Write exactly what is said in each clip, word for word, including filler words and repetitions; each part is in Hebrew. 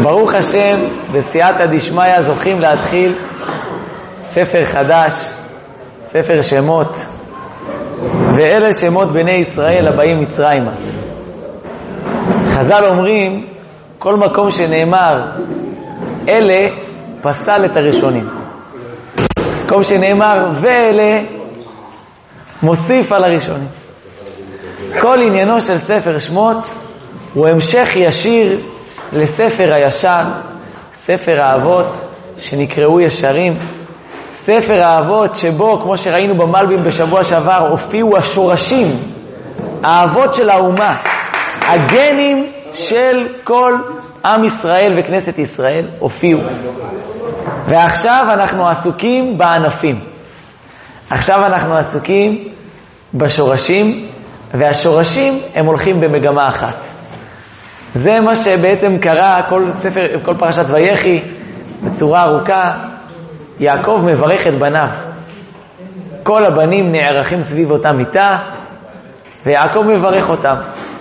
ברוך השם, בסייעתא דשמיא זוכים להתחיל ספר חדש, ספר שמות, ואלה שמות בני ישראל הבאים מצרימה. חז"ל אומרים, כל מקום שנאמר אלה פסל את הראשונים, מקום שנאמר ואלה מוסיף על הראשונים. כל עניינו של ספר שמות הוא המשך ישיר לספר הישר, ספר האבות שנקראו ישרים, ספר האבות שבו, כמו שראינו במלבים בשבוע שעבר, הופיעו השורשים, האבות של האומה, הגנים של כל עם ישראל וכנסת ישראל הופיעו. ועכשיו אנחנו עסוקים בענפים, עכשיו אנחנו עסוקים בשורשים, והשורשים הם הולכים במגמה אחת. זה מה שבעצם קרה כל ספר, כל פרשת ויחי בצורה ארוכה. יעקב מברך את בניו, כל הבנים נערכים סביב אותה מיטה ויעקב מברך אותם.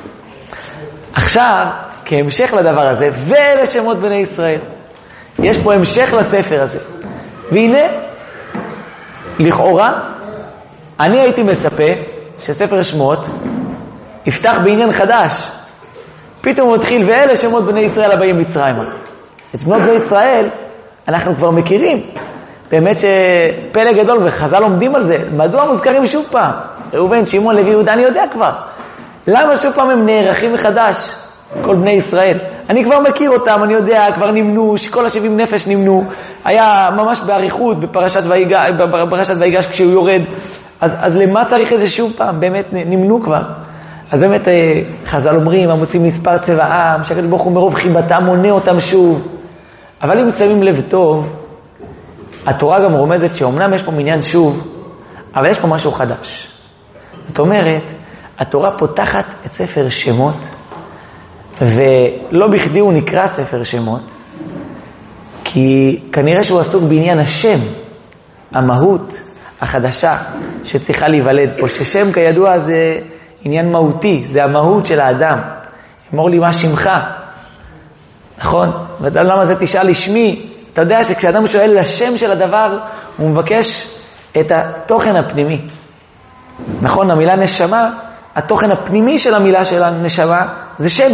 עכשיו כהמשך לדבר הזה, ואלה שמות בני ישראל, יש פה המשך לספר הזה. והנה, לכאורה אני הייתי מצפה שספר שמות יפתח בעניין חדש. פתאום הוא מתחיל, ואלה שמות בני ישראל הבאים מצרימה. את שמות בני ישראל אנחנו כבר מכירים, באמת שפלא גדול, וחז"ל לומדים על זה. מדוע מוזכרים שוב פעם? ראובן, שמעון, לוי, יהודה, אני יודע כבר. למה שוב פעם הם נערכים מחדש, כל בני ישראל? אני כבר מכיר אותם, אני יודע, כבר נמנו, שכל השבעים נפש נמנו. היה ממש בעריכות בפרשת ויגש, בפרשת ויגש כשהוא יורד. אז, אז למה צריך איזה שוב פעם? באמת נמנו כבר. אז באמת חז"ל אומרים, המוצאים מספר צבעם, שהקדוש ברוך הוא מרוב חיבתם מונה אותם שוב. אבל אם שמים לב טוב, התורה גם רומזת שאומנם יש פה מניין שוב, אבל יש פה משהו חדש. זאת אומרת, התורה פותחת את ספר שמות, ולא בכדי הוא נקרא ספר שמות, כי כנראה שהוא עסוק בעניין השם, המהות החדשה שצריכה להיוולד פה, ששם כידוע זה עניין מהותי, זה המהות של האדם. אמור לי מה שמך, נכון? ואתה למה זה תשאל לשמי? אתה יודע שכשאדם שואל לשם של הדבר, הוא מבקש את התוכן הפנימי. נכון, המילה נשמה, התוכן הפנימי של המילה של הנשמה זה שם.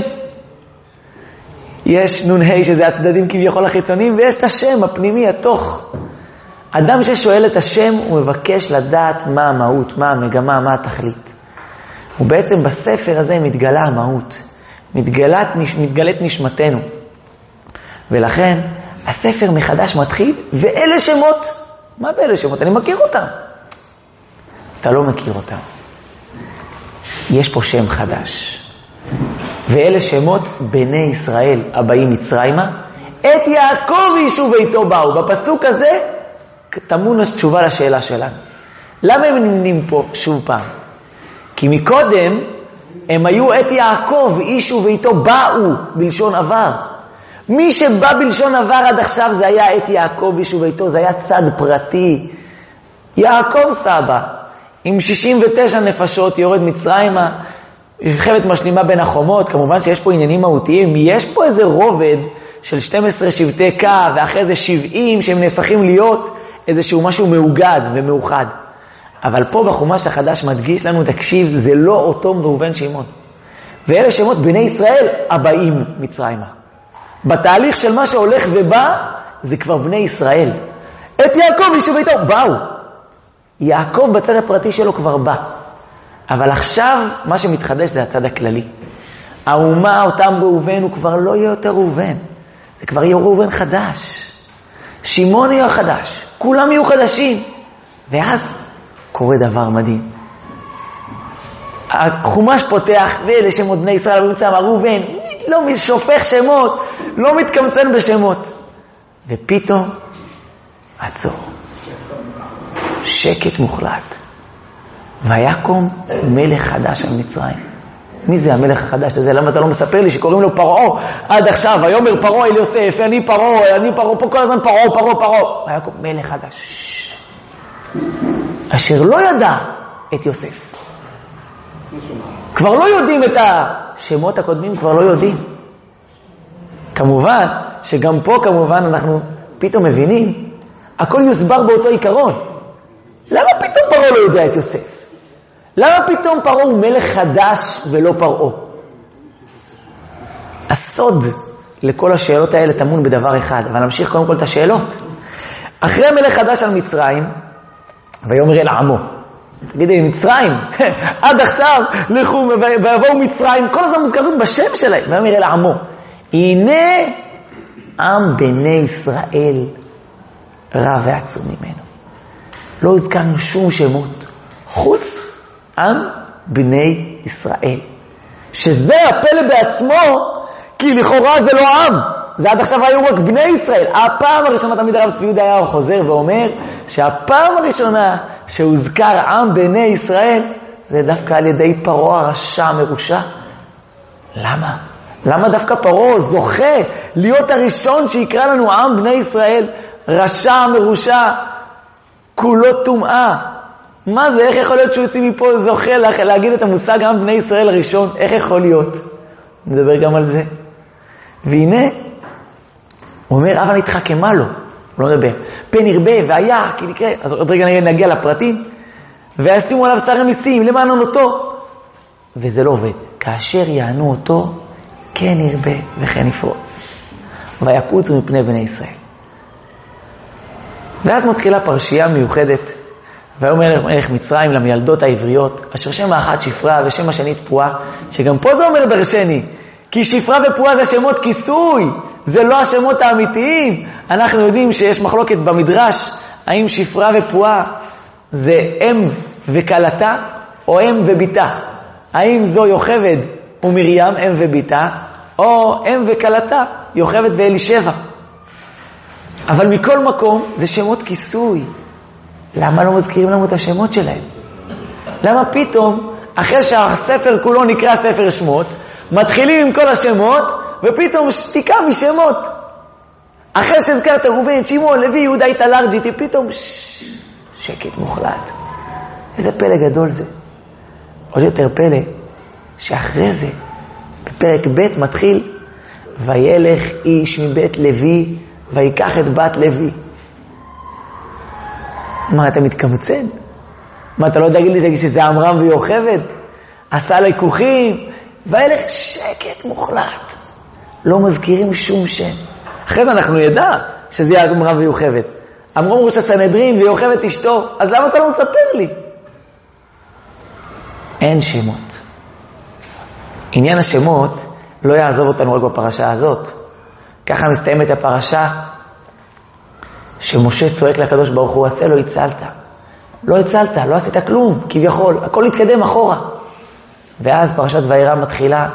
יש נון ה' שזה הצדדים כביכול החיצוניים, ויש את השם הפנימי, התוך. אדם ששואל את השם, הוא מבקש לדעת מה המהות, מה המגמה, מה התכלית. ובעצם בספר הזה מתגלה המהות, מתגלת, מתגלת נשמתנו. ולכן הספר מחדש מתחיל, ואלה שמות. מה באלה שמות? אני מכיר אותם. אתה לא מכיר אותם. יש פה שם חדש. ואלה שמות בני ישראל הבאים מצרימה, את יעקב איש וביתו באו. בפסוק הזה תמון תשובה לשאלה שלנו. למה הם נמנים פה שוב פעם? כי מקודם הם היו את יעקב איש וביתו באו בלשון עבר. מי שבא בלשון עבר עד עכשיו זה היה את יעקב איש וביתו, זה היה צד פרטי. יעקב סבא עם שישים ותשע נפשות יורד מצרימה, מלחמת משלימה בין החומות. כמובן שיש פה עניינים מהותיים, יש פה איזה רובד של שנים עשר שבטי קה, ואחרי זה שבעים שהם נהפכים להיות איזשהו משהו מאוגד ומאוחד. אבל פה בחומש החדש מדגיש לנו, תקשיב, זה לא אותו ראובן שמעון. ואלה שמות בני ישראל הבאים מצרימה. בתהליך של מה שהולך ובא, זה כבר בני ישראל. את יעקב איש וביתו באו. יעקב בצד הפרטי שלו כבר בא. אבל עכשיו מה שמתחדש זה הצד הכללי. האומה, אותם ראובן, הוא כבר לא יהיה יותר ראובן. זה כבר יהיה ראובן חדש. שמעון יהיה חדש. כולם יהיו חדשים. ואז קורה דבר מדהים. החומש פותח, ואלה שמות בני ישראל, ובמצא אמר, ראובן, לא שופך שמות, לא מתקמצן בשמות. ופתאום, עצור. שקט מוחלט. ויקום מלך חדש על מצרים. מי זה המלך החדש הזה? למה אתה לא מספר לי שקוראים לו פרעה עד עכשיו? ויאמר פרעה אל יוסף, אני פרעה, אני פרעה, פה כל הזמן פרעה, פרעה, פרעה. ויקום מלך חדש. אשר לא ידע את יוסף. כבר לא יודעים את השמות הקודמים, כבר לא יודעים. כמובן שגם פה כמובן אנחנו פתאום מבינים, הכל יוסבר באותו עיקרון. למה פתאום פרעה לא יודע את יוסף? למה פתאום פרעה הוא מלך חדש ולא פרעה? הסוד לכל השאלות האלה טמון בדבר אחד, אבל נמשיך קודם כל את השאלות. אחרי מלך חדש על מצרים, ויאמר אל עמו, תגידי, מצרים, עד עכשיו לכו ויבואו מצרים, כל הזמן מוזכרים בשם שלהם, ויאמר אל עמו, הנה עם בני ישראל רע ועצום ממנו. לא הזכרנו שום שמות, חוץ עם בני ישראל. שזה הפלא בעצמו, כי לכאורה זה לא עם, זה עד עכשיו היו רק בני ישראל. הפעם הראשונה תמיד הרב צבי יהודה היה חוזר ואומר שהפעם הראשונה שהוזכר עם בני ישראל זה דווקא על ידי פרעה הרשע מרושע. למה? למה דווקא פרעה זוכה להיות הראשון שיקרא לנו עם בני ישראל רשע מרושע כולו טומאה? מה זה? איך יכול להיות שהוא יוצא מפה זוכה לה, להגיד את המושג עם בני ישראל הראשון? איך יכול להיות? נדבר גם על זה. והנה הוא אומר, אבל נתחכמה לו, הוא לא מדבר, פן ירבה והיה, כי נקרא, אז עוד רגע נגיע לפרטים, וישימו עליו שר המיסים, למען עונותו, וזה לא עובד. כאשר יענו אותו, כן ירבה וכן יפרוץ, ויקוצו מפני בני ישראל. ואז מתחילה פרשייה מיוחדת, ויאמר מלך מצרים למילדות העבריות, אשר שם האחת שפרה ושם השני תפועה, שגם פה זה אומר דרשני, כי שפרה ופועה זה שמות כיסוי, זה לא השמות האמיתיים. אנחנו יודעים שיש מחלוקת במדרש, האם שפרה ופועה זה אם וקלתה, או אם וביתה. האם זו יוכבד ומרים, אם וביתה, או אם וקלתה, יוכבד ואלישבע. אבל מכל מקום זה שמות כיסוי. למה לא מזכירים לנו את השמות שלהם? למה פתאום, אחרי שהספר כולו נקרא ספר שמות, מתחילים עם כל השמות, ופתאום שתיקה משמות. אחרי שהזכרת ראובן, שמעון, לוי, יהודה, איתלר, ג'יטי, פתאום ש... שקט מוחלט. איזה פלא גדול זה. עוד יותר פלא, שאחרי זה, בפרק ב' מתחיל, וילך איש מבית לוי, ויקח את בת לוי. מה, אתה מתקמצן? מה, אתה לא יודע להגיד לי שזה עמרם ויוכבד? עשה לקוחים, וילך שקט מוחלט. לא מזכירים שום שם. אחרי זה אנחנו ידע שזה יהיה עמרם ויוכבד. עמרם ראש הסנהדרין ויוכבד אשתו, אז למה אתה לא מספר לי? אין שמות. עניין השמות לא יעזוב אותנו רק בפרשה הזאת. ככה מסתיימת הפרשה, שמשה צועק לקדוש ברוך הוא, עצה לא הצלת. לא הצלת, לא עשית כלום, כביכול, הכל התקדם אחורה. ואז פרשת וירא מתחילה,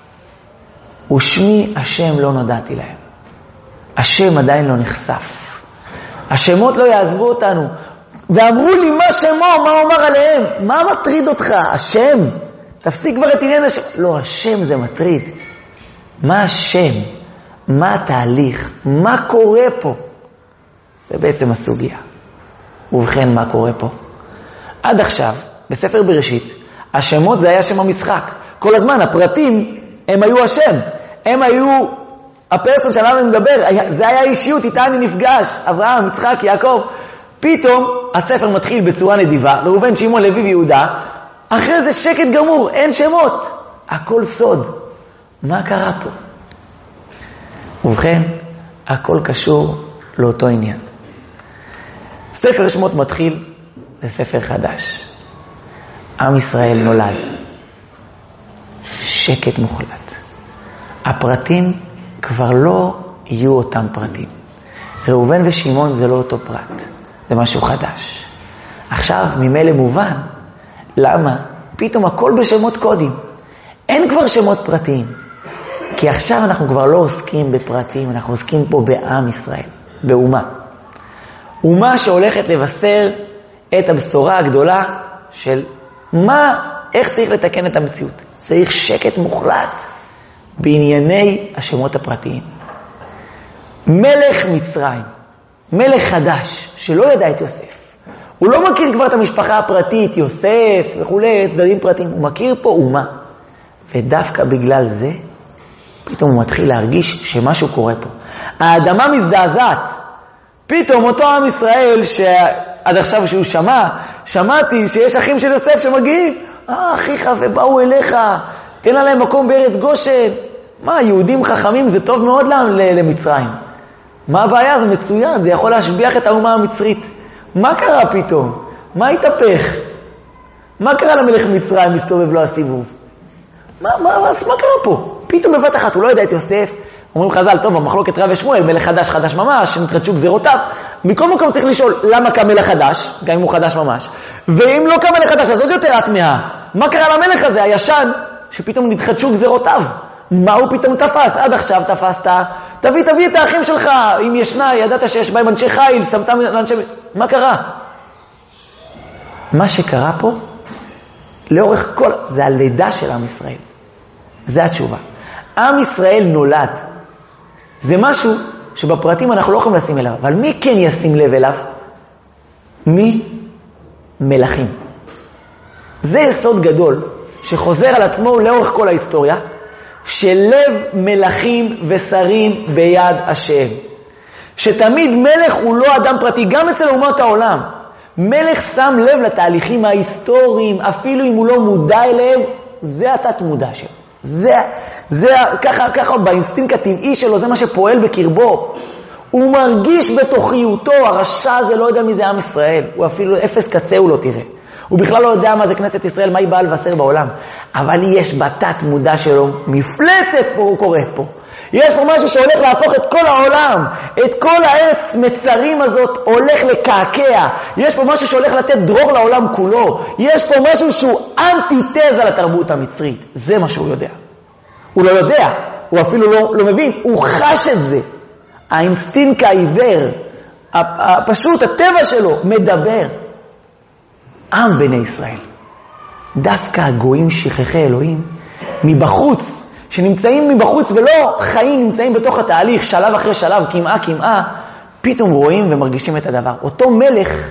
ושמי השם לא נודעתי להם. השם עדיין לא נחשף. השמות לא יעזבו אותנו. ואמרו לי מה שמו, מה הוא אמר עליהם? מה מטריד אותך? השם? תפסיק כבר את עניין השם. לא, השם זה מטריד. מה השם? מה התהליך? מה קורה פה? זה בעצם הסוגיה. ובכן, מה קורה פה? עד עכשיו, בספר בראשית, השמות זה היה שם המשחק. כל הזמן, הפרטים הם היו השם. הם היו הפרסון שעליו אני מדבר. זה היה אישיות, איתה אני נפגש. אברהם, יצחק, יעקב. פתאום הספר מתחיל בצורה נדיבה. ראובן, שמעון, לוי ויהודה. אחרי זה שקט גמור, אין שמות. הכל סוד. מה קרה פה? ובכן, הכל קשור לאותו עניין. ספר שמות מתחיל, זה ספר חדש. עם ישראל נולד. שקט מוחלט. הפרטים כבר לא יהיו אותם פרטים. ראובן ושמעון זה לא אותו פרט. זה משהו חדש. עכשיו, ממילא מובן, למה? פתאום הכל בשמות קודים. אין כבר שמות פרטיים. כי עכשיו אנחנו כבר לא עוסקים בפרטים, אנחנו עוסקים פה בעם ישראל, באומה. אומה שהולכת לבשר את הבשורה הגדולה של מה, איך צריך לתקן את המציאות. צריך שקט מוחלט בענייני השמות הפרטיים. מלך מצרים, מלך חדש, שלא ידע את יוסף. הוא לא מכיר כבר את המשפחה הפרטית, יוסף וכו', צדדים פרטיים. הוא מכיר פה אומה. ודווקא בגלל זה, פתאום הוא מתחיל להרגיש שמשהו קורה פה. האדמה מזדעזעת. פתאום אותו עם ישראל שעד עכשיו שהוא שמע, שמעתי שיש אחים של יוסף שמגיעים. אה, אחיך ובאו אליך, תן עליהם מקום בארץ גושן. מה, יהודים חכמים זה טוב מאוד למצרים. מה הבעיה? זה מצוין, זה יכול להשביח את האומה המצרית. מה קרה פתאום? מה התהפך? מה קרה למלך מצרים מסתובב לו הסיבוב? מה, מה, מה, מה קרה פה? פתאום בבת אחת, הוא לא יודע את יוסף. אומרים חז"ל, טוב, המחלוקת רב ושמואל, מלך חדש, חדש ממש, שנתחדשו גזירותיו. מכל מקום צריך לשאול, למה קם מלך חדש, גם אם הוא חדש ממש? ואם לא קם מלך חדש, אז עוד יותר התמיהה. מה קרה למלך הזה, הישן, שפתאום נתחדשו גזירותיו? מה הוא פתאום תפס? עד עכשיו תפסת, תביא, תביא את האחים שלך, אם ישנה, ידעת שיש בהם אנשי חיל, שמתם אנשי... מה קרה? מה שקרה פה, לאורך כל... זה הלידה של עם ישראל. זה התשובה. עם ישראל נולד. זה משהו שבפרטים אנחנו לא יכולים לשים אליו. אבל מי כן ישים לב אליו? מי? מלכים. זה יסוד גדול שחוזר על עצמו לאורך כל ההיסטוריה, שלב מלכים ושרים ביד השם. שתמיד מלך הוא לא אדם פרטי, גם אצל אומות העולם. מלך שם לב לתהליכים ההיסטוריים, אפילו אם הוא לא מודע אליהם, זה התת מודע שלו. זה, זה, ככה, ככה באינסטינקט הטבעי שלו, זה מה שפועל בקרבו. הוא מרגיש בתוכיותו, הרשע הזה לא יודע מי זה עם ישראל, הוא אפילו אפס קצה הוא לא תראה. הוא בכלל לא יודע מה זה כנסת ישראל, מה היא באה לבשר בעולם. אבל יש בתת מודע שלו, מפלצת פה הוא קוראת פה. יש פה משהו שהולך להפוך את כל העולם, את כל הארץ מצרים הזאת הולך לקעקע. יש פה משהו שהולך לתת דרור לעולם כולו. יש פה משהו שהוא אנטיתזה לתרבות המצרית. זה מה שהוא יודע. הוא לא יודע, הוא אפילו לא, לא מבין, הוא חש את זה. האינסטינקט העיוור, פשוט הטבע שלו מדבר. עם בני ישראל. דווקא הגויים שכחי אלוהים מבחוץ, שנמצאים מבחוץ ולא חיים, נמצאים בתוך התהליך, שלב אחרי שלב, כמעה כמעה, פתאום רואים ומרגישים את הדבר. אותו מלך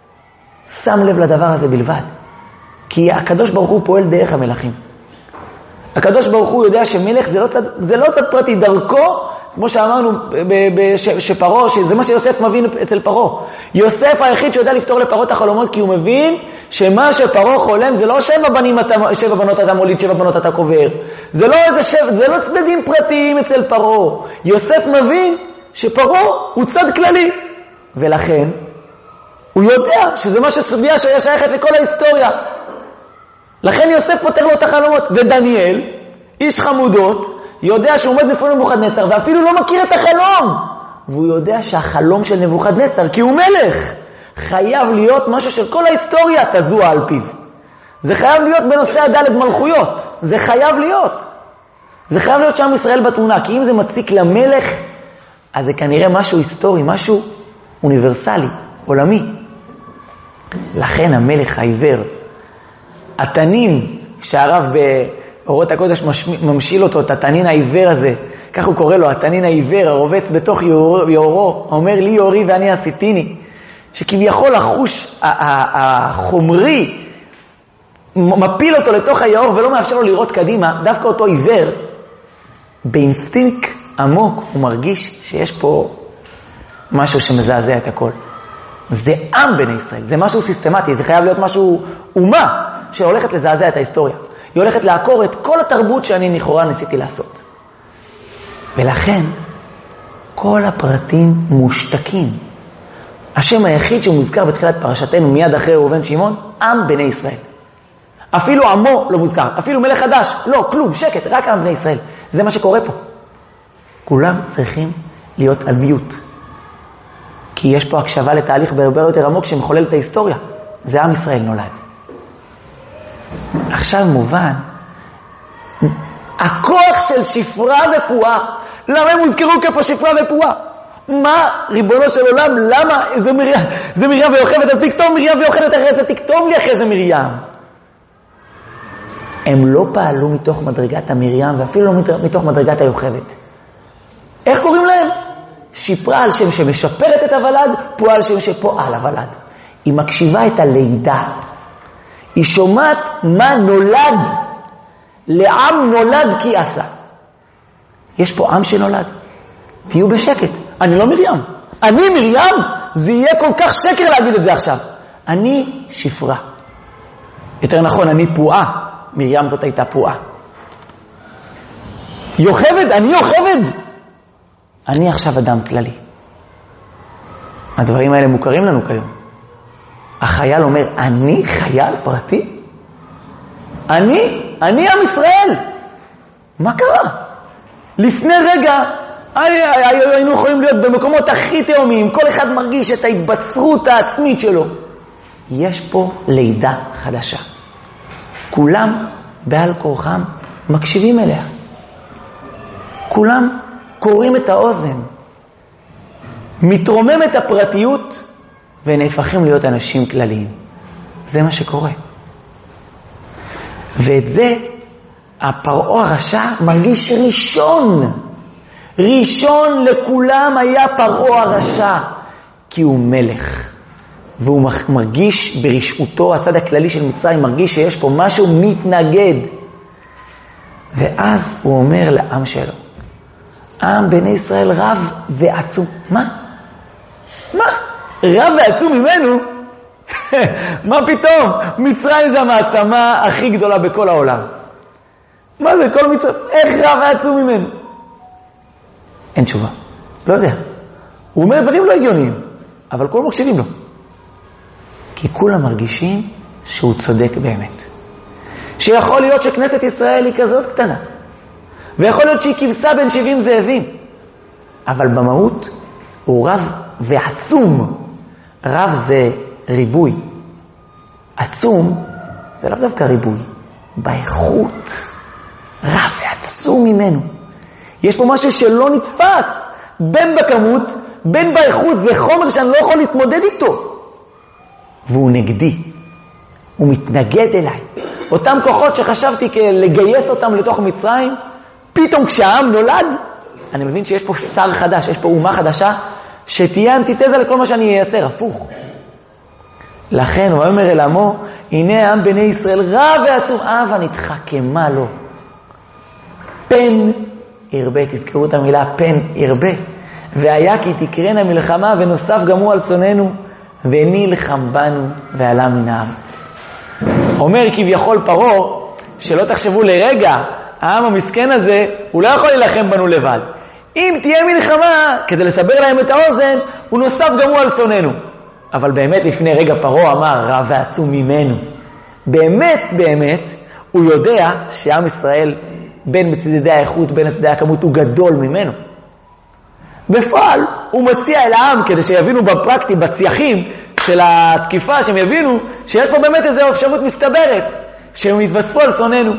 שם לב לדבר הזה בלבד. כי הקדוש ברוך הוא פועל דרך המלכים. הקדוש ברוך הוא יודע שמלך זה לא צד, זה לא צד פרטי, דרכו, כמו שאמרנו שפרו, שזה מה שיוסף מבין אצל פרו. יוסף היחיד שיודע לפתור לפרו את החלומות, כי הוא מבין שמה שפרו חולם זה לא שבע, בנים, שבע בנות אתה מוליד, שבע בנות אתה קובר. זה לא איזה שבע, זה לא צדדים פרטיים אצל פרו. יוסף מבין שפרו הוא צד כללי. ולכן הוא יודע שזה מה שסוגיה שהיה שייכת לכל ההיסטוריה. לכן יוסף פותר לו את החלומות. ודניאל, איש חמודות, יודע שהוא עומד בפני נבוכדנצר, ואפילו לא מכיר את החלום. והוא יודע שהחלום של נבוכדנצר, כי הוא מלך, חייב להיות משהו של כל ההיסטוריה תזוע על פיו. זה חייב להיות בנושא הדלת מלכויות. זה חייב להיות. זה חייב להיות שם ישראל בתמונה, כי אם זה מציק למלך, אז זה כנראה משהו היסטורי, משהו אוניברסלי, עולמי. לכן המלך העיוור, התנין שהרב באורות הקודש ממשיל אותו, את התנין העיוור הזה, כך הוא קורא לו, התנין העיוור, הרובץ בתוך יאורו, אומר לי יאורי ואני עשיתיני, שכביכול החוש החומרי מפיל אותו לתוך היאור ולא מאפשר לו לראות קדימה. דווקא אותו עיוור, באינסטינקט עמוק הוא מרגיש שיש פה משהו שמזעזע את הכל. זה עם בני ישראל, זה משהו סיסטמטי, זה חייב להיות משהו אומה שהולכת לזעזע את ההיסטוריה. היא הולכת לעקור את כל התרבות שאני לכאורה ניסיתי לעשות. ולכן כל הפרטים מושתקים. השם היחיד שמוזכר בתחילת פרשתנו מיד אחרי ראובן שמעון, עם בני ישראל. אפילו עמו לא מוזכר, אפילו מלך חדש, לא, כלום, שקט, רק עם בני ישראל. זה מה שקורה פה. כולם צריכים להיות על מיוט. כי יש פה הקשבה לתהליך בהרבה יותר עמוק שמחולל את ההיסטוריה. זה עם ישראל נולד. עכשיו מובן, הכוח של שפרה ופועה, למה הם הוזכרו כפה שפרה ופועה? מה, ריבונו של עולם, למה? זה מרים, זה מרים ויוכבת, אז תכתוב מרים ויוכבת, אחרי זה תכתוב לי אחרי זה מרים. הם לא פעלו מתוך מדרגת המרים, ואפילו לא מתוך מדרגת היוכבת. איך קוראים להם? שפרה על שם שמשפרת את הוולד, פועה על שם שפועל הוולד. היא מקשיבה את הלידה. היא שומעת מה נולד. לעם נולד כי עשה. יש פה עם שנולד. תהיו בשקט. אני לא מרים. אני מרים? זה יהיה כל כך שקר להגיד את זה עכשיו. אני שפרה. יותר נכון, אני פועה. מרים זאת הייתה פועה. יוכבד, אני יוכבד. אני עכשיו אדם כללי. הדברים האלה מוכרים לנו כיום. החייל אומר, אני חייל פרטי? אני, אני עם ישראל. מה קרה? לפני רגע היינו יכולים להיות במקומות הכי תאומיים, כל אחד מרגיש את ההתבצרות העצמית שלו. יש פה לידה חדשה. כולם בעל כורחם מקשיבים אליה. כולם קוראים את האוזן. מתרוממת הפרטיות ונהפכים להיות אנשים כלליים. זה מה שקורה. ואת זה הפרעה הרשע מרגיש ראשון. ראשון לכולם היה פרעה הרשע, כי הוא מלך. והוא מרגיש ברשעותו, הצד הכללי של מצרים מרגיש שיש פה משהו מתנגד. ואז הוא אומר לעם שלו, עם בני ישראל רב ועצום. מה? מה? רב ועצום ממנו? מה פתאום? מצרים זה המעצמה הכי גדולה בכל העולם. מה זה כל מצרים? איך רב ועצום ממנו? אין תשובה. לא יודע. הוא אומר דברים לא הגיוניים, אבל כל מקשיבים לו. כי כולם מרגישים שהוא צודק באמת. שיכול להיות שכנסת ישראל היא כזאת קטנה. ויכול להיות שהיא כבשה בין שבעים זאבים. אבל במהות הוא רב ועצום. רב זה ריבוי. עצום זה לא דווקא ריבוי. באיכות. רב ועצום ממנו. יש פה משהו שלא נתפס. בין בכמות, בין באיכות. זה חומר שאני לא יכול להתמודד איתו. והוא נגדי. הוא מתנגד אליי. אותם כוחות שחשבתי לגייס אותם לתוך מצרים, פתאום כשהעם נולד, אני מבין שיש פה שר חדש, יש פה אומה חדשה, שתהיה אנטיתזה לכל מה שאני אייצר, הפוך. לכן הוא אומר אל עמו, הנה העם בני ישראל רב ועצום, אהבה נתחכמה לו. פן ירבה, תזכרו את המילה פן ירבה, והיה כי תקרנה מלחמה ונוסף גם הוא על שוננו, ונלחם בנו ועלה מן הארץ. אומר כביכול פרעה, שלא תחשבו לרגע, העם המסכן הזה, הוא לא יכול להילחם בנו לבד. אם תהיה מלחמה, כדי לסבר להם את האוזן, הוא נוסף גם הוא על שוננו. אבל באמת לפני רגע פרעה אמר, רב ועצום ממנו. באמת, באמת, הוא יודע שעם ישראל, בין מצדדי האיכות, בין מצדדי הכמות, הוא גדול ממנו. בפועל, הוא מציע אל העם, כדי שיבינו בפרקטי, בצייחים של התקיפה, שהם יבינו שיש פה באמת איזו אפשרות מסתברת, שהם יתווספו על שוננו.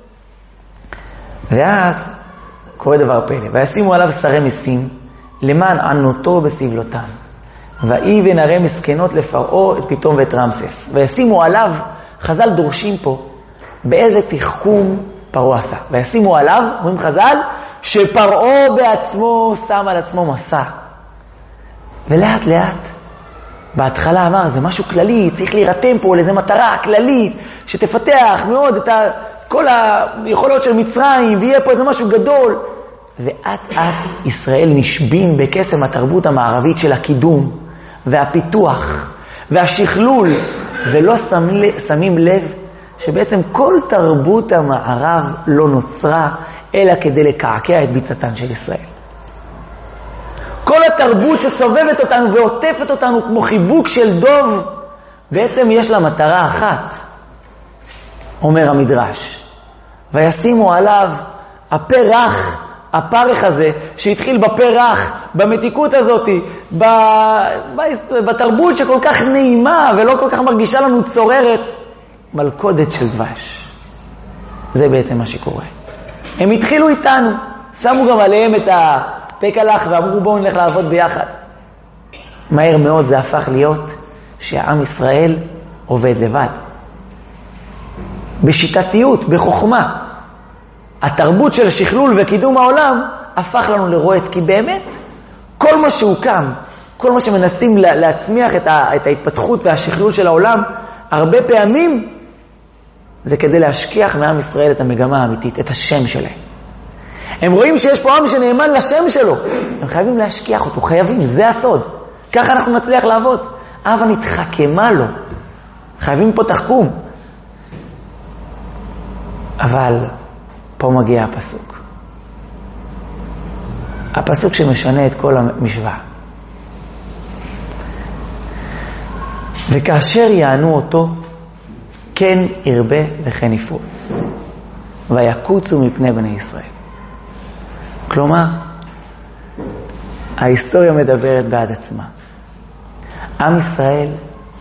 ואז קורה דבר פלא, וישימו עליו שרי מסים, למען ענותו בסבלותם, ואיבן הרי מסכנות לפרעה את פתאום ואת רמסס. וישימו עליו, חז"ל דורשים פה, באיזה תחכום פרעה עשה. וישימו עליו, אומרים חז"ל, שפרעה בעצמו שם על עצמו מסע. ולאט לאט, בהתחלה אמר, זה משהו כללי, צריך להירתם פה לאיזו מטרה כללית, שתפתח מאוד את ה... כל היכולות של מצרים, ויהיה פה איזה משהו גדול. ואט אט ישראל נשבים בקסם התרבות המערבית של הקידום, והפיתוח, והשכלול, ולא שמים לב שבעצם כל תרבות המערב לא נוצרה, אלא כדי לקעקע את ביצתן של ישראל. כל התרבות שסובבת אותנו ועוטפת אותנו כמו חיבוק של דוב, בעצם יש לה מטרה אחת, אומר המדרש. וישימו עליו הפרח, הפרח הזה, שהתחיל בפרח, במתיקות הזאת, בתרבות שכל כך נעימה ולא כל כך מרגישה לנו צוררת, מלכודת של דבש. זה בעצם מה שקורה. הם התחילו איתנו, שמו גם עליהם את הפקלח ואמרו בואו נלך לעבוד ביחד. מהר מאוד זה הפך להיות שהעם ישראל עובד לבד. בשיטתיות, בחוכמה. התרבות של השכלול וקידום העולם הפך לנו לרועץ, כי באמת כל מה שהוקם, כל מה שמנסים להצמיח את, ה, את ההתפתחות והשכלול של העולם, הרבה פעמים זה כדי להשכיח מעם ישראל את המגמה האמיתית, את השם שלהם. הם רואים שיש פה עם שנאמן לשם שלו. הם חייבים להשכיח אותו, חייבים, זה הסוד. ככה אנחנו נצליח לעבוד. אבא נתחכמה לו. חייבים פה תחכום. אבל פה מגיע הפסוק. הפסוק שמשנה את כל המשוואה. וכאשר יענו אותו, כן ירבה וכן יפרוץ. ויקוצו מפני בני ישראל. כלומר, ההיסטוריה מדברת בעד עצמה. עם ישראל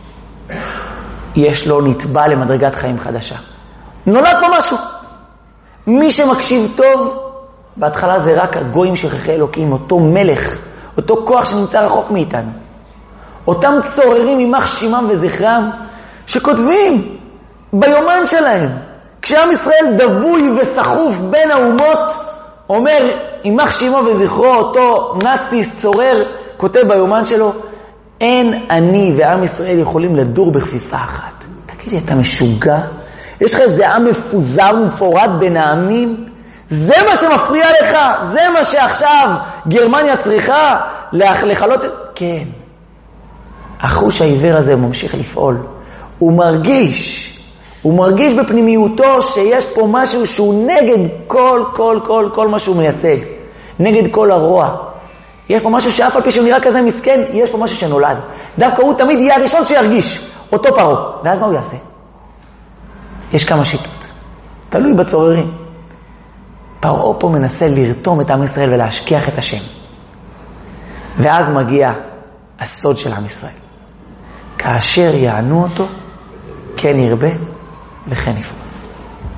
יש לו נטבע למדרגת חיים חדשה. נולד פה משהו. מי שמקשיב טוב, בהתחלה זה רק הגויים שכחי אלוקים, אותו מלך, אותו כוח שנמצא רחוק מאיתנו. אותם צוררים יימח שמם וזכרם, שכותבים ביומן שלהם. כשעם ישראל דבוי וסחוף בין האומות, אומר יימח שמו וזכרו, אותו נאצי צורר, כותב ביומן שלו, אין אני ועם ישראל יכולים לדור בכפיפה אחת. תגיד לי, אתה משוגע? יש לך איזה עם מפוזר ומפורד בין העמים? זה מה שמפריע לך? זה מה שעכשיו גרמניה צריכה לחלות? כן. החוש העיוור הזה ממשיך לפעול. הוא מרגיש, הוא מרגיש בפנימיותו שיש פה משהו שהוא נגד כל, כל, כל, כל מה שהוא מייצג. נגד כל הרוע. יש פה משהו שאף על פי שהוא נראה כזה מסכן, יש פה משהו שנולד. דווקא הוא תמיד יהיה הראשון שירגיש. אותו פרעה. ואז מה הוא יעשה? יש כמה שיטות. תלוי בצוררים. פרעה פה מנסה לרתום את עם ישראל ולהשכיח את השם. ואז מגיע הסוד של עם ישראל. כאשר יענו אותו, כן ירבה וכן יפרוץ.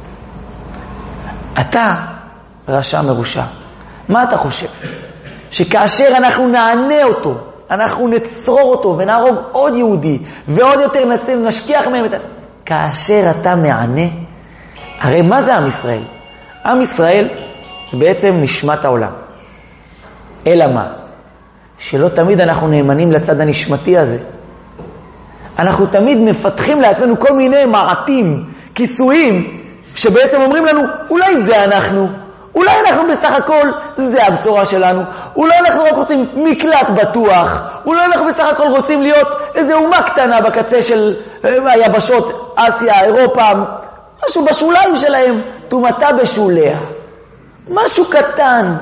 אתה רשע מרושע. מה אתה חושב? שכאשר אנחנו נענה אותו, אנחנו נצרור אותו ונהרוג עוד יהודי, ועוד יותר נשכיח מהם את... כאשר אתה מענה, הרי מה זה עם ישראל? עם ישראל זה בעצם נשמת העולם. אלא מה? שלא תמיד אנחנו נאמנים לצד הנשמתי הזה. אנחנו תמיד מפתחים לעצמנו כל מיני מעטים, כיסויים, שבעצם אומרים לנו, אולי זה אנחנו, אולי אנחנו בסך הכל, זה הבשורה שלנו, אולי אנחנו רק רוצים מקלט בטוח, אולי אנחנו בסך הכל רוצים להיות איזו אומה קטנה בקצה של היבשות, אסיה, אירופה, משהו בשוליים שלהם, תומתה בשוליה. משהו קטן.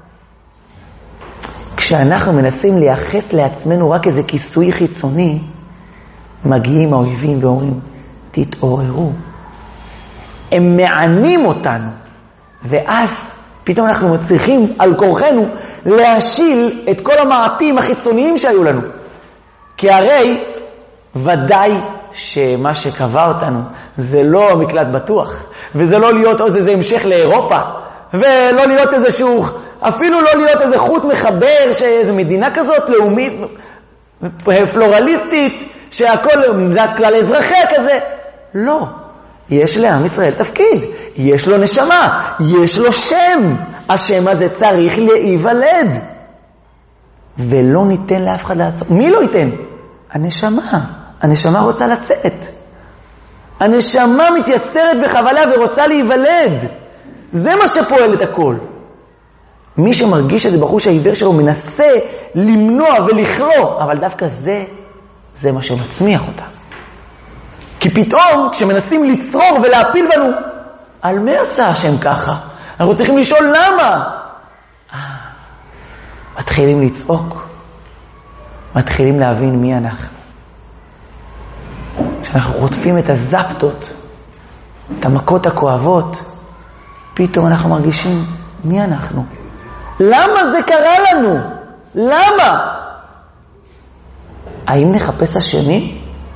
כשאנחנו מנסים לייחס לעצמנו רק איזה כיסוי חיצוני, מגיעים האויבים ואומרים, תתעוררו. הם מענים אותנו, ואז פתאום אנחנו מצליחים על כורחנו להשיל את כל המעטים החיצוניים שהיו לנו. כי הרי ודאי שמה שקבע אותנו זה לא המקלט בטוח, וזה לא להיות עוד איזה המשך לאירופה, ולא להיות איזה שהוא, אפילו לא להיות איזה חוט מחבר, שאיזו מדינה כזאת לאומית, פלורליסטית, שהכל מדינת כלל אזרחיה כזה. לא. יש לעם ישראל תפקיד, יש לו נשמה, יש לו שם. השם הזה צריך להיוולד. ולא ניתן לאף אחד לעשות. מי לא ייתן? הנשמה. הנשמה רוצה לצאת. הנשמה מתייסרת בחבלה ורוצה להיוולד. זה מה שפועל את הכל. מי שמרגיש את זה בחוש העיוור שלו מנסה למנוע ולכלוא, אבל דווקא זה, זה מה שמצמיח אותה. כי פתאום כשמנסים לצרור ולהפיל בנו, על מי עשה השם ככה? אנחנו צריכים לשאול למה. אה, מתחילים לצעוק, מתחילים להבין מי אנחנו. כשאנחנו רודפים את הזפטות, את המכות הכואבות, פתאום אנחנו מרגישים מי אנחנו. למה זה קרה לנו? למה? האם נחפש אשמים?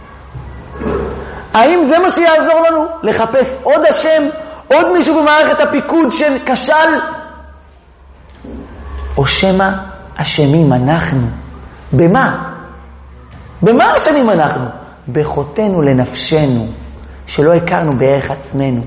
האם זה מה שיעזור לנו? לחפש עוד השם, עוד מישהו במערכת הפיקוד שכשל? או שמה אשמים אנחנו? במה? במה אשמים אנחנו? בחותנו לנפשנו, שלא הכרנו בערך עצמנו.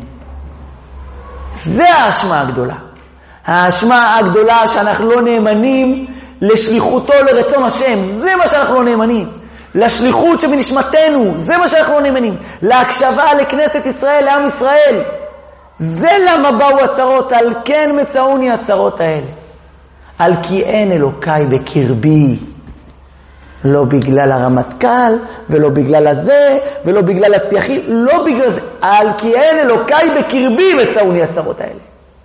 זה האשמה הגדולה. האשמה הגדולה שאנחנו לא נאמנים לשליחותו לרצון השם. זה מה שאנחנו לא נאמנים. לשליחות שבנשמתנו, זה מה שאנחנו לא נאמנים. להקשבה לכנסת ישראל, לעם ישראל. זה למה באו הצרות, על כן מצאוני הצרות האלה. על כי אין אלוקיי בקרבי. לא בגלל הרמטכ"ל, ולא בגלל הזה, ולא בגלל הצייחים, לא בגלל זה. על כי אין אלוקיי בקרבי מצאוני הצרות האלה.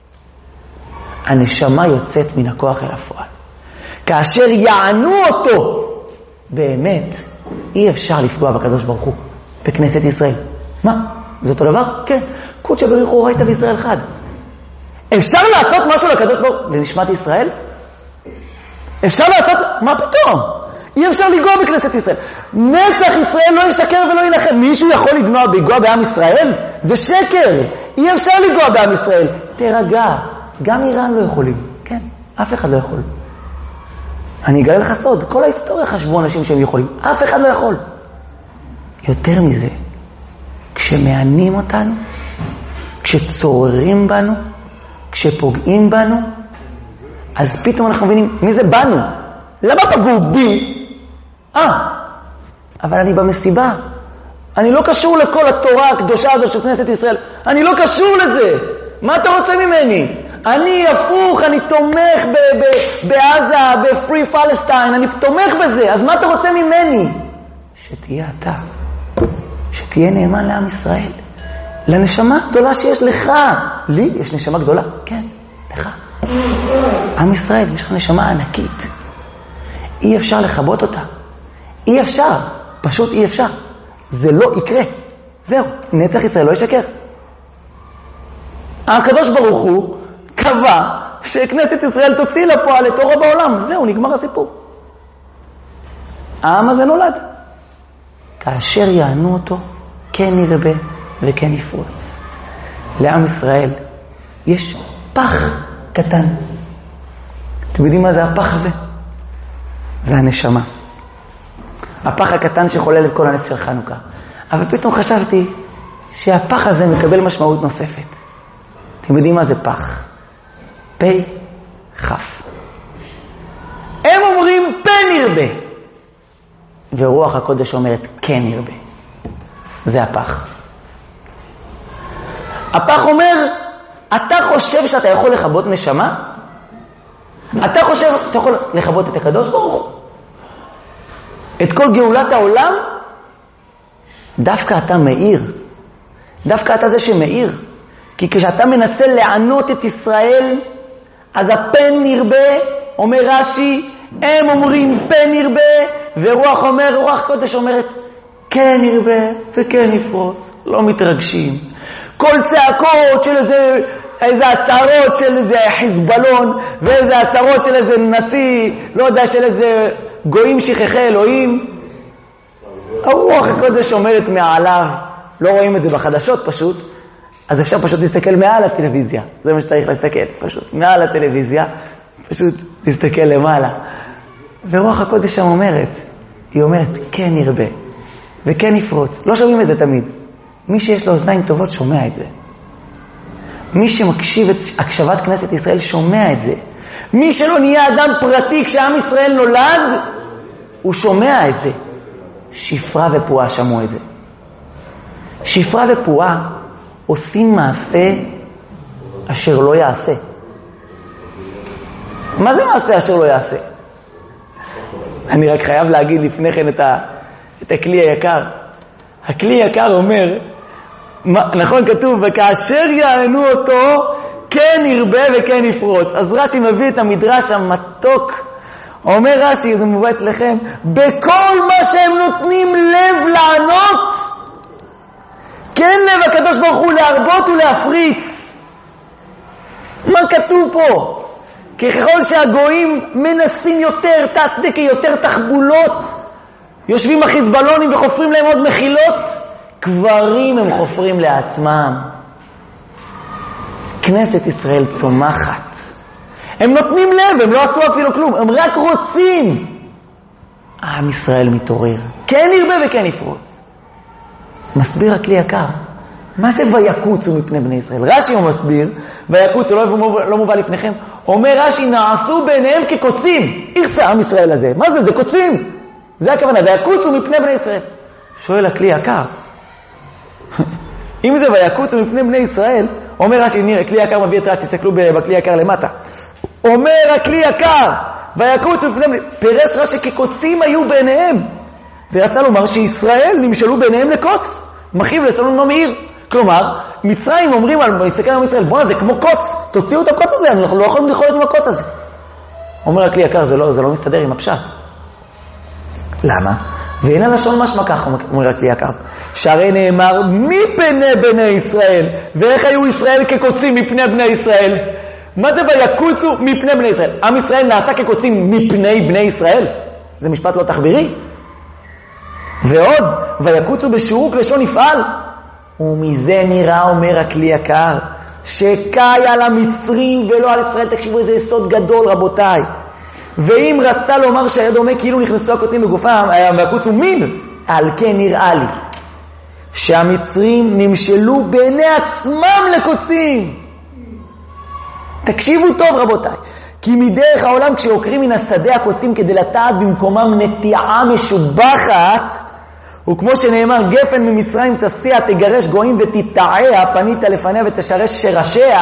הנשמה יוצאת מן הכוח אל הפועל. כאשר יענו אותו, באמת, אי אפשר לפגוע בקדוש ברוך הוא, בכנסת ישראל. מה? זה אותו דבר? כן. קודשא בריך הוא ראית בישראל חד. אפשר לעשות משהו לקדוש ברוך הוא לנשמת ישראל? אפשר לעשות... מה פתאום? אי אפשר לגוע בכנסת ישראל. נצח ישראל לא ישקר ולא ינחם. מישהו יכול לגנוע לגוע בעם ישראל? זה שקר. אי אפשר לגוע בעם ישראל. תרגע. גם איראן לא יכולים. כן, אף אחד לא יכול. אני אגלה לך סוד. כל ההיסטוריה חשבו אנשים שהם יכולים. אף אחד לא יכול. יותר מזה, כשמענים אותנו, כשצוררים בנו, כשפוגעים בנו, אז פתאום אנחנו מבינים, מי זה בנו? למה פגעו בי? אה, אבל אני במסיבה. אני לא קשור לכל התורה הקדושה הזו של כנסת ישראל. אני לא קשור לזה. מה אתה רוצה ממני? אני הפוך, אני תומך ב- ב- בעזה, בפרי פלסטיין, אני תומך בזה. אז מה אתה רוצה ממני? שתהיה אתה. שתהיה נאמן לעם ישראל. לנשמה גדולה שיש לך. לי יש נשמה גדולה? כן, לך. עם ישראל, יש לך נשמה ענקית. אי אפשר לחבות אותה. אי אפשר. פשוט אי אפשר. זה לא יקרה. זהו. נצח ישראל לא ישקר. הקדוש ברוך הוא קבע שכנסת ישראל תוציא לפועל את אורו בעולם. זהו, נגמר הסיפור. העם הזה נולד. כאשר יענו אותו, כן ירבה וכן יפרוץ. לעם ישראל יש פח קטן. אתם יודעים מה זה הפח הזה? זה הנשמה. הפח הקטן שחולל את כל הנס של חנוכה. אבל פתאום חשבתי שהפח הזה מקבל משמעות נוספת. אתם יודעים מה זה פח? פה חף. הם אומרים פה נרבה. ורוח הקודש אומרת כן נרבה. זה הפח. הפח אומר, אתה חושב שאתה יכול לחבות נשמה? אתה חושב שאתה יכול לחבות את הקדוש ברוך הוא? את כל גאולת העולם? דווקא אתה מאיר. דווקא אתה זה שמאיר. כי כשאתה מנסה לענות את ישראל, אז הפן נרבה, אומר רש"י, הם אומרים פן נרבה, ורוח אומר, רוח קודש אומרת, כן נרבה וכן יפרוץ. לא מתרגשים. כל צעקות של איזה, איזה הצהרות של איזה חיזבאלון, ואיזה הצהרות של איזה נשיא, לא יודע, של איזה גויים שכחי אלוהים. הרוח הקודש אומרת מעליו, לא רואים את זה בחדשות פשוט, אז אפשר פשוט להסתכל מעל הטלוויזיה. זה מה שצריך להסתכל, פשוט. מעל הטלוויזיה, פשוט להסתכל למעלה. ורוח הקודש שם אומרת, היא אומרת, כן ירבה, וכן יפרוץ. לא שומעים את זה תמיד. מי שיש לו אוזניים טובות שומע את זה. מי שמקשיב את הקשבת כנסת ישראל שומע את זה. מי שלא נהיה אדם פרטי כשעם ישראל נולד, הוא שומע את זה. שפרה ופועה שמעו את זה. שפרה ופועה עושים מעשה אשר לא יעשה. מה זה מעשה אשר לא יעשה? אני רק חייב להגיד לפני כן את, ה, את הכלי היקר. הכלי היקר אומר, נכון כתוב, וכאשר יענו אותו, כן ירבה וכן יפרוץ. אז רש"י מביא את המדרש המתוק. אומר רש"י, זה מובא אצלכם, בכל מה שהם נותנים לב לענות, כן לב הקדוש ברוך הוא להרבות ולהפריץ. מה כתוב פה? ככל שהגויים מנסים יותר תצדקה, יותר תחבולות, יושבים החיזבאלונים וחופרים להם עוד מחילות, קברים הם חופרים לעצמם. כנסת ישראל צומחת. הם נותנים לב, הם לא עשו אפילו כלום, הם רק רוצים. עם ישראל מתעורר. כן ירבה וכן יפרוץ. מסביר הכלי יקר. מה זה ויקוצו מפני בני ישראל? רש"י הוא מסביר, ויקוצו לא, לא מובא לפניכם, אומר רש"י, נעשו ביניהם כקוצים. איך זה עם ישראל הזה? מה זה? זה קוצים. זה הכוונה, ויקוצו מפני בני ישראל. שואל הכלי יקר, אם זה ויקוצו מפני בני ישראל, אומר רש"י, נראה, כלי יקר מביא את רש"י, תסתכלו בכלי יקר למטה. אומר הכלי יקר, ויקוצו מפני בני ישראל, פירש רש"י כקוצים היו בעיניהם, ורצה לומר שישראל נמשלו בעיניהם לקוץ, מחיב לסלון מעיר. כלומר, מצרים אומרים, מסתכל על ישראל, בוא, זה כמו קוץ, תוציאו את הקוץ הזה, אנחנו לא יכולים לחיות עם הקוץ הזה. אומר הכלי יקר, זה לא, זה לא מסתדר עם הפשט. למה? והנה לשון משמע כך, אומר הכלי יקר, שהרי נאמר מפני בני ישראל, ואיך היו ישראל כקוצים מפני בני ישראל? מה זה ויקוצו מפני בני ישראל? עם ישראל נעשה כקוצים מפני בני ישראל? זה משפט לא תחבירי. ועוד, ויקוצו בשורוק לשון יפעל. ומזה נראה, אומר הכלי יקר, שקאי על המצרים ולא על ישראל. תקשיבו, איזה יסוד גדול רבותיי. ואם רצה לומר שהיה דומה כאילו נכנסו הקוצים בגופם, ויקוצו מין, על כן נראה לי שהמצרים נמשלו בעיני עצמם לקוצים. תקשיבו טוב רבותיי, כי מדרך העולם כשעוקרים מן השדה הקוצים כדי לטעת במקומם נטיעה משובחת, וכמו שנאמר גפן ממצרים תסיע תגרש גויים ותתעע, פנית לפניה ותשרש שרשיה,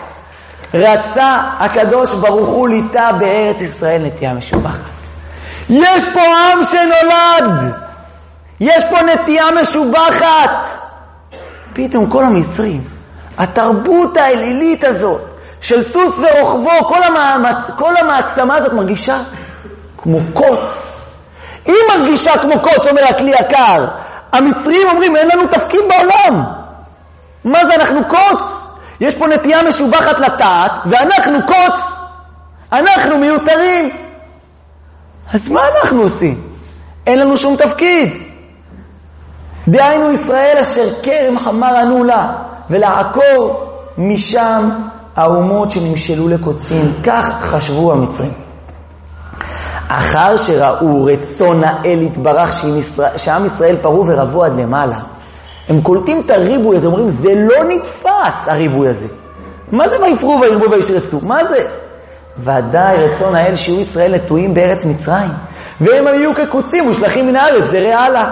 רצה הקדוש ברוך הוא ליטה בארץ ישראל נטיעה משובחת. יש פה עם שנולד, יש פה נטיעה משובחת. פתאום כל המצרים, התרבות האלילית הזאת של סוס ורוחבו, כל, המעצ... כל המעצמה הזאת מרגישה כמו קוץ. היא מרגישה כמו קוץ, אומר הכלי יקר. המצרים אומרים, אין לנו תפקיד בעולם. מה זה, אנחנו קוץ? יש פה נטייה משובחת לטעת, ואנחנו קוץ. אנחנו מיותרים. אז מה אנחנו עושים? אין לנו שום תפקיד. דהיינו ישראל אשר כרם חמר ענו לה, ולעקור משם האומות שנמשלו לקוצים. כך חשבו המצרים. אחר שראו רצון האל התברך שעם ישראל פרו ורבו עד למעלה, הם קולטים את הריבוי הזה, אומרים, זה לא נתפס הריבוי הזה. מה זה ויפרו וירבו וישרצו? מה זה? ודאי רצון האל שיהיו ישראל נטועים בארץ מצרים, והם היו כקוצים ושלחים מן הארץ, זה רעלה.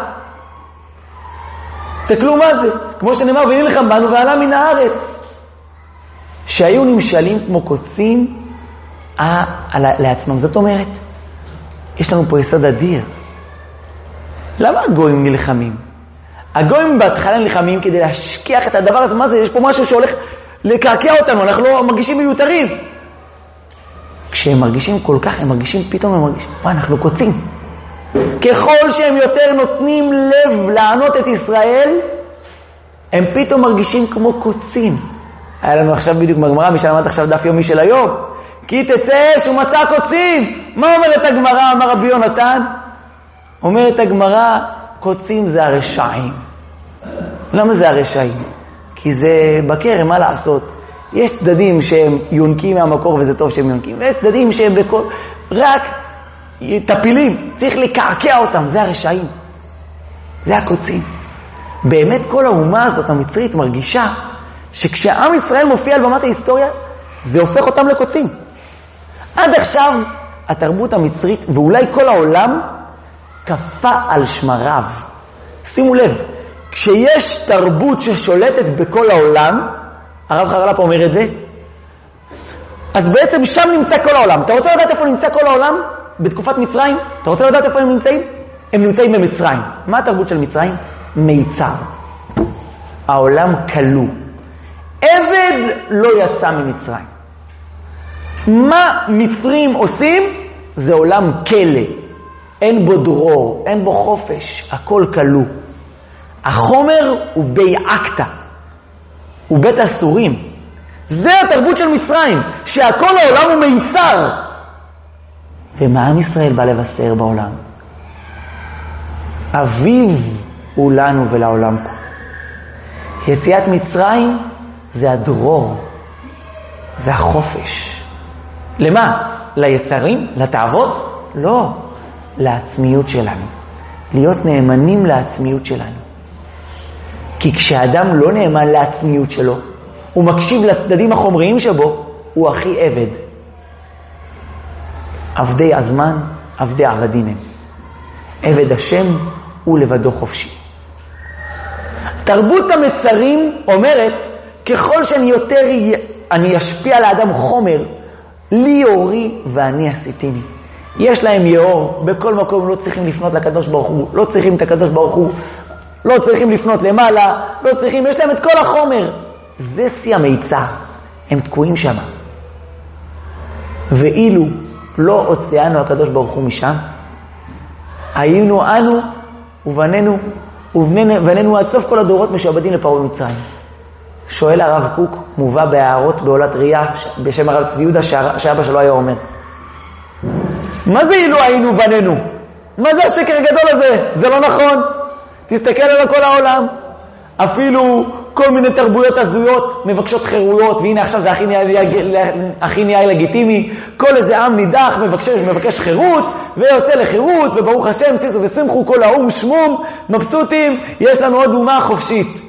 תסתכלו מה זה, כמו שנאמר, ונלחם בנו ועלה מן הארץ. שהיו נמשלים כמו קוצים אה, לעצמם. זאת אומרת, יש לנו פה יסוד אדיר. למה הגויים נלחמים? הגויים בהתחלה נלחמים כדי להשכיח את הדבר הזה. מה זה? יש פה משהו שהולך לקעקע אותנו, אנחנו לא מרגישים מיותרים. כשהם מרגישים כל כך, הם מרגישים, פתאום הם מרגישים, מה, אנחנו קוצים. ככל שהם יותר נותנים לב לענות את ישראל, הם פתאום מרגישים כמו קוצים. היה לנו עכשיו בדיוק בגמרא, מי שלמד עכשיו דף יומי של היום, כי תצא אש ומצא קוצים. מה אומרת הגמרא? אמר רבי יונתן, אומרת הגמרא, קוצים זה הרשעים. למה זה הרשעים? כי זה בקרם, מה לעשות? יש צדדים שהם יונקים מהמקור וזה טוב שהם יונקים, ויש צדדים שהם בכל... רק טפילים, צריך לקעקע אותם, זה הרשעים. זה הקוצים. באמת כל האומה הזאת המצרית מרגישה שכשעם ישראל מופיע על במת ההיסטוריה, זה הופך אותם לקוצים. עד עכשיו התרבות המצרית ואולי כל העולם קפה על שמריו. שימו לב, כשיש תרבות ששולטת בכל העולם, הרב חרל"פ אומר את זה, אז בעצם שם נמצא כל העולם. אתה רוצה לדעת איפה נמצא כל העולם? בתקופת מצרים? אתה רוצה לדעת איפה הם נמצאים? הם נמצאים במצרים. מה התרבות של מצרים? מיצר. העולם כלוא. עבד לא יצא ממצרים. מה מצרים עושים? זה עולם כלא. אין בו דרור, אין בו חופש, הכל כלוא. החומר הוא בי עקתא, הוא בית אסורים. זה התרבות של מצרים, שהכל העולם הוא מיצר. ומה עם ישראל בא לבשר בעולם? אביב הוא לנו ולעולם כולו. יציאת מצרים זה הדרור, זה החופש. למה? ליצרים? לתאוות? לא. לעצמיות שלנו. להיות נאמנים לעצמיות שלנו. כי כשאדם לא נאמן לעצמיות שלו, הוא מקשיב לצדדים החומריים שבו, הוא הכי עבד. עבדי הזמן, עבדי עבדים הם. עבד השם הוא לבדו חופשי. תרבות המצרים אומרת, ככל שאני יותר, אני אשפיע על האדם חומר, לי אורי ואני עשיתיני. יש להם יאור, בכל מקום לא צריכים לפנות לקדוש ברוך הוא, לא צריכים את הקדוש ברוך הוא, לא צריכים לפנות למעלה, לא צריכים, יש להם את כל החומר. זה שיא המיצר, הם תקועים שם. ואילו לא הוציאנו הקדוש ברוך הוא משם, היינו אנו ובנינו ובנינו עד סוף כל הדורות משועבדים לפרעה במצרים. שואל הרב קוק, מובא בהערות בעולת ראייה בשם הרב צבי יהודה, שאבא שלו היה אומר, מה זה אילו היינו בנינו? מה זה השקר הגדול הזה? זה לא נכון. תסתכל על כל העולם, אפילו כל מיני תרבויות הזויות מבקשות חירויות, והנה עכשיו זה הכי נהיה, הכי נהיה לגיטימי. כל איזה עם נידח מבקש, מבקש חירות ויוצא לחירות, וברוך השם סיסו ושמחו כל האום שמום, מבסוטים, יש לנו עוד אומה חופשית.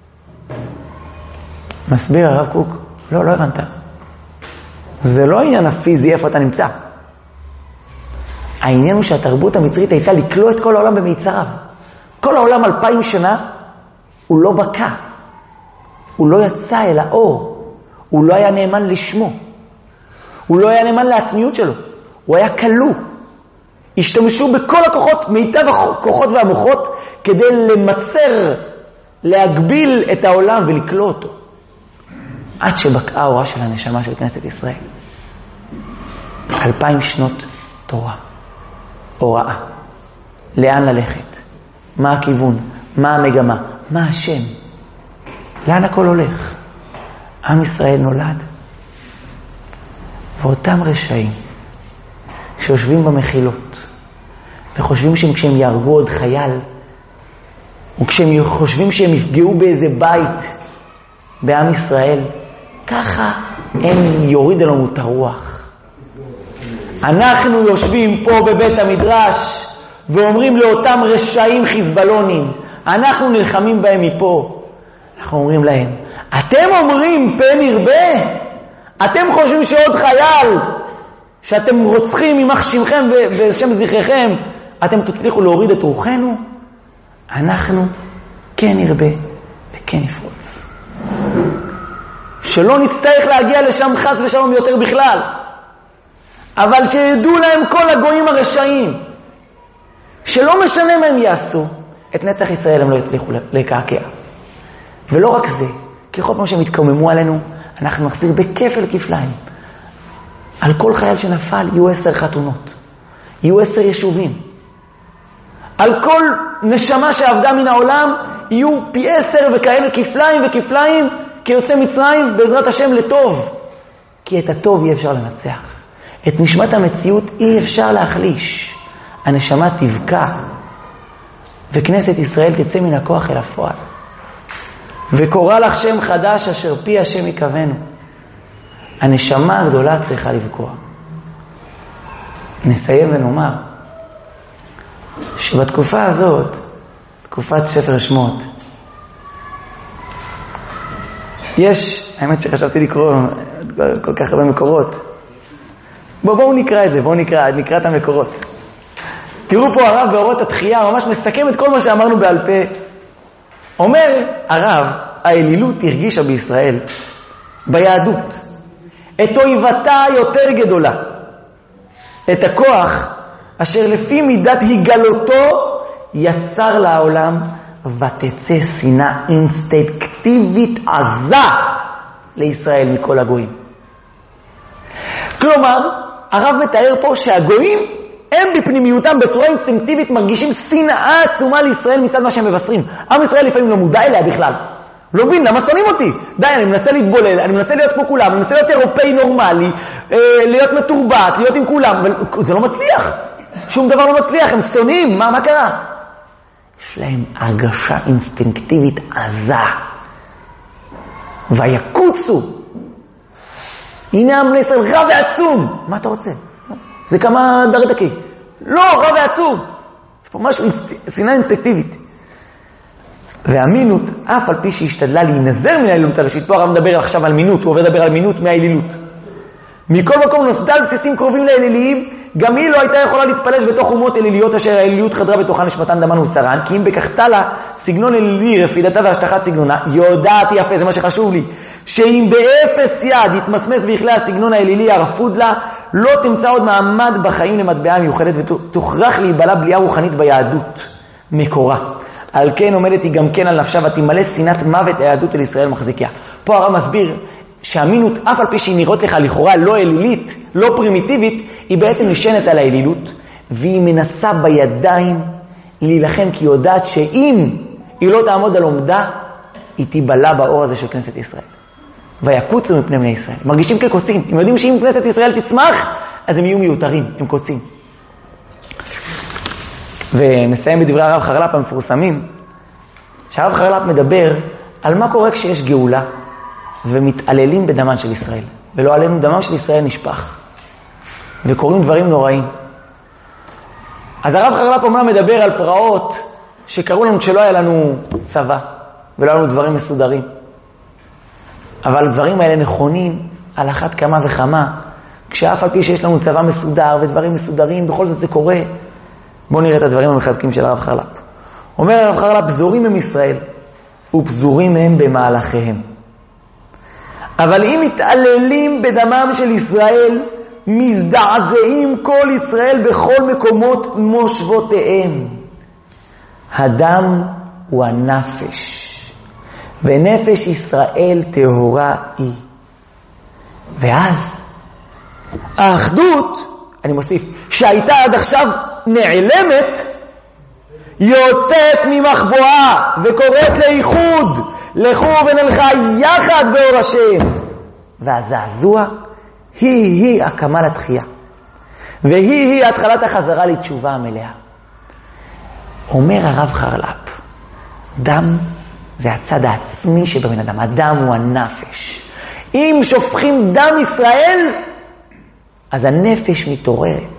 מסביר הרב קוק, לא, לא הבנת. זה לא העניין הפיזי איפה אתה נמצא. העניין הוא שהתרבות המצרית הייתה לקלוא את כל העולם במיצריו. כל העולם אלפיים שנה הוא לא בקע, הוא לא יצא אל האור, הוא לא היה נאמן לשמו, הוא לא היה נאמן לעצמיות שלו, הוא היה קלוא. השתמשו בכל הכוחות, מיטב הכוחות והמוחות, כדי למצר, להגביל את העולם ולקלוא אותו. עד שבקעה האורה של הנשמה של כנסת ישראל. אלפיים שנות תורה, הוראה. לאן ללכת? מה הכיוון? מה המגמה? מה השם? לאן הכל הולך? עם ישראל נולד. ואותם רשעים שיושבים במחילות וחושבים שכשהם יהרגו עוד חייל, וכשהם חושבים שהם יפגעו באיזה בית בעם ישראל, ככה הם יוריד לנו את הרוח. אנחנו יושבים פה בבית המדרש ואומרים לאותם רשעים חיזבאלונים, אנחנו נלחמים בהם מפה. אנחנו אומרים להם, אתם אומרים פן ירבה? אתם חושבים שעוד חייל שאתם רוצחים ממח שמכם ושם זכריכם, אתם תצליחו להוריד את רוחנו? אנחנו כן ירבה וכן נפרוץ. שלא נצטרך להגיע לשם חס ושלום יותר בכלל, אבל שידעו להם כל הגויים הרשעים, שלא משנה מה הם יעשו, את נצח ישראל הם לא יצליחו לקעקע. ולא רק זה, ככל פעם שהם יתקוממו עלינו, אנחנו נחזיר בכפל כפליים. על כל חייל שנפל יהיו עשר חתונות, יהיו עשר יישובים. על כל נשמה שעבדה מן העולם יהיו פי עשר וכאלה כפליים וכפליים כיוצא מצרים, בעזרת השם לטוב. כי את הטוב אי אפשר לנצח, את נשמת המציאות אי אפשר להחליש. הנשמה תבקע וכנסת ישראל תצא מן הכוח אל הפועל. וקורא לך שם חדש אשר פי השם יקבנו. הנשמה הגדולה צריכה לבקוע. נסיים ונאמר שבתקופה הזאת, תקופת ספר שמות, יש, האמת שחשבתי לקרוא כל כך הרבה מקורות. בואו בוא נקרא את זה, בואו נקרא, נקרא את המקורות. תראו פה הרב באורות התחייה, ממש מסכם את כל מה שאמרנו בעל פה. אומר הרב, האלילות הרגישה בישראל, ביהדות, את אויבתה יותר גדולה, את הכוח אשר לפי מידת היגלותו יצר לעולם, ותצא שנאה אינסטינקטיבית עזה לישראל מכל הגויים. כלומר, הרב מתאר פה שהגויים הם בפנימיותם בצורה אינסטינקטיבית מרגישים שנאה עצומה לישראל מצד מה שהם מבשרים. עם ישראל לפעמים לא מודע אליה בכלל. לא מבין, למה שונאים אותי? די, אני מנסה להתבולל, אני מנסה להיות כמו כולם, אני מנסה להיות אירופאי נורמלי, אה, להיות מתורבת, להיות עם כולם, אבל זה לא מצליח. שום דבר לא מצליח, הם שונאים, מה, מה קרה? יש להם הרגשה אינסטינקטיבית עזה. ויקוצו. הנה עם ישראל רע ועצום. מה אתה רוצה? זה כמה דרדקי. לא, רע ועצום. יש פה משהו, שנאה אינסטינקטיבית. והמינות, אף על פי שהשתדלה להינזר מן האלילות הראשית, פה הרב מדבר עכשיו על מינות, הוא עובר לדבר על מינות מהאלילות. מכל מקום נוסדה על בסיסים קרובים לאליליים, גם היא לא הייתה יכולה להתפלש בתוך אומות אליליות אשר האליליות חדרה בתוכה נשמתן דמן ושרן, כי אם בכחתה לה סגנון אלילי, רפידתה והשטחת סגנונה, יודעת יפה, זה מה שחשוב לי, שאם באפס יד יתמסמס ויכלה הסגנון האלילי הרפוד לה, לא תמצא עוד מעמד בחיים למטבעה מיוחדת ותוכרח להיבלה בליעה רוחנית ביהדות מקורה. על כן עומדת היא גם כן על נפשה ותמלא שנאת מוות היהדות אל ישראל מחזיקיה. פה הרב מסביר שהאמינות, אף על פי שהיא נראות לך לכאורה לא אלילית, לא פרימיטיבית, היא בעצם נשענת על האלילות, והיא מנסה בידיים להילחם, כי היא יודעת שאם היא לא תעמוד על עומדה, היא תיבלה באור הזה של כנסת ישראל. ויקוצו מפני בני ישראל. מרגישים כקוצים. הם יודעים שאם כנסת ישראל תצמח, אז הם יהיו מיותרים, הם קוצים. ונסיים בדברי הרב חרל"פ המפורסמים, שהרב חרל"פ מדבר על מה קורה כשיש גאולה, ומתעללים בדמן של ישראל. ולא עלינו דמם של ישראל נשפח. וקוראים דברים נוראים. אז הרב חרל"פ אומנם מדבר על פרעות שקראו לנו כשלא היה לנו צבא, ולא היה לנו דברים מסודרים. אבל הדברים האלה נכונים על אחת כמה וכמה, כשאף על פי שיש לנו צבא מסודר ודברים מסודרים, בכל זאת זה קורה. בואו נראה את הדברים המחזקים של הרב חרל"פ. אומר הרב חרל"פ, פזורים הם ישראל, ופזורים הם במהלכיהם. אבל אם מתעללים בדמם של ישראל, מזדעזעים כל ישראל בכל מקומות מושבותיהם. הדם הוא הנפש, ונפש ישראל טהורה היא. ואז האחדות, אני מוסיף, שהייתה עד עכשיו נעלמת, יוצאת ממחבואה וקוראת לאיחוד, לכו ונלכה יחד באור השם. והזעזוע היא-היא הקמה לתחייה, והיא-היא התחלת החזרה לתשובה המלאה. אומר הרב חרל"פ, דם זה הצד העצמי שבבן אדם, הדם הוא הנפש. אם שופכים דם ישראל, אז הנפש מתעוררת.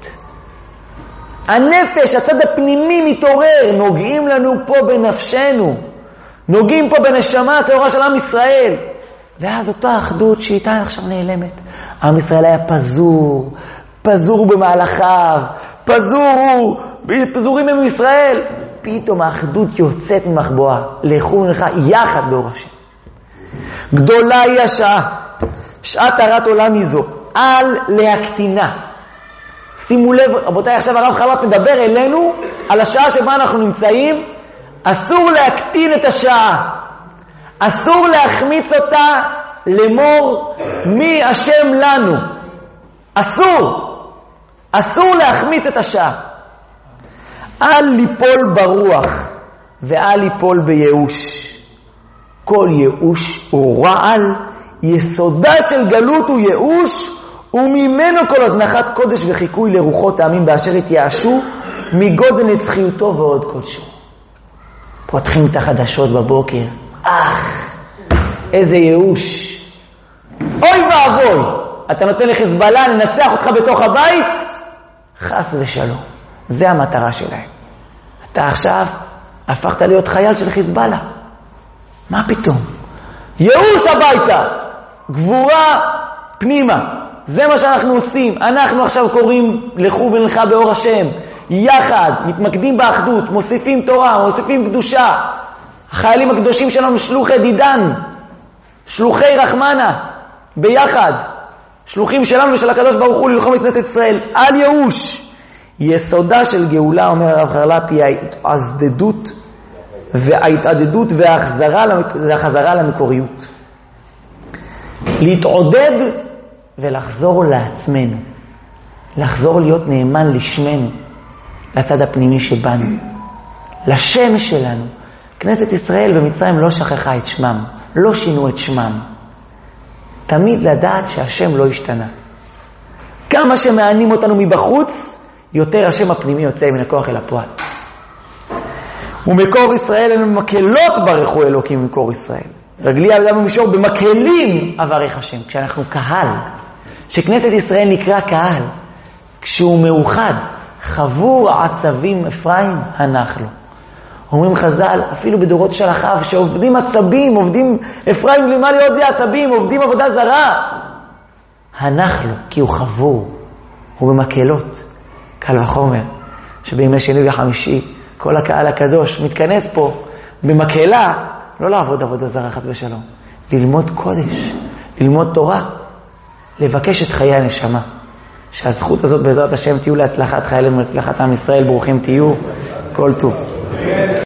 הנפש, הצד הפנימי מתעורר, נוגעים לנו פה בנפשנו, נוגעים פה בנשמה הסעורה של עם ישראל. ואז אותה אחדות שאיתה עכשיו נעלמת. עם ישראל היה פזור, פזור במהלכיו, פזור, פזורים עם ישראל. פתאום האחדות יוצאת ממחבואה, לכו ונלכה יחד באור השם. גדולה היא השעה, שעת הרת עולם היא זו, אל להקטינה. שימו לב, רבותיי, עכשיו הרב חרל"פ מדבר אלינו על השעה שבה אנחנו נמצאים. אסור להקטין את השעה, אסור להחמיץ אותה למור מי השם לנו. אסור, אסור להחמיץ את השעה. אל ליפול ברוח ואל ליפול בייאוש. כל ייאוש הוא רעל, יסודה של גלות הוא ייאוש, וממנו כל הזנחת קודש וחיקוי לרוחות העמים באשר התייאשו מגודל נצחיותו ועוד קודשו. פותחים את החדשות בבוקר, אך איזה ייאוש, אוי ואבוי, אתה נותן לחיזבאללה לנצח אותך בתוך הבית, חס ושלום. זה המטרה שלהם. אתה עכשיו הפכת להיות חייל של חיזבאללה. מה פתאום? ייאוש הביתה, גבורה פנימה. זה מה שאנחנו עושים. אנחנו עכשיו קוראים לכו ונלכה באור השם, יחד, מתמקדים באחדות, מוסיפים תורה, מוסיפים קדושה. החיילים הקדושים שלנו שלוחי דידן, שלוחי רחמנה, ביחד. שלוחים שלנו ושל הקדוש ברוך הוא ללחום את כנסת ישראל. אל ייאוש. יסודה של גאולה, אומר הרב חרל"פ, היא ההתעזדות וההתעדדות והחזרה למקוריות. להתעודד ולחזור לעצמנו. לחזור להיות נאמן לשמנו, לצד הפנימי שבנו, לשם שלנו. כנסת ישראל ומצרים לא שכחה את שמם, לא שינו את שמם. תמיד לדעת שהשם לא השתנה. כמה שמענים אותנו מבחוץ, יותר השם הפנימי יוצא מן הכוח אל הפועל. ומקור ישראל הם מקהלות ברכו אלוקים מקור ישראל. רגלי על אדם במישור במקהלים אברך השם. כשאנחנו קהל, שכנסת ישראל נקרא קהל, כשהוא מאוחד, חבור עצבים אפרים הנח לו. אומרים חז"ל, אפילו בדורות של אחאב, שעובדים עצבים, עובדים אפרים למה להיות זה עצבים, עובדים עבודה זרה. הנח לו, כי הוא חבור, הוא במקהלות. קל וחומר, שבימי שני וחמישי, כל הקהל הקדוש מתכנס פה במקהלה, לא לעבוד עבודה זרה חס ושלום, ללמוד קודש, ללמוד תורה, לבקש את חיי הנשמה. שהזכות הזאת בעזרת השם תהיו להצלחת חיילים ולהצלחת עם ישראל, ברוכים תהיו, כל טוב.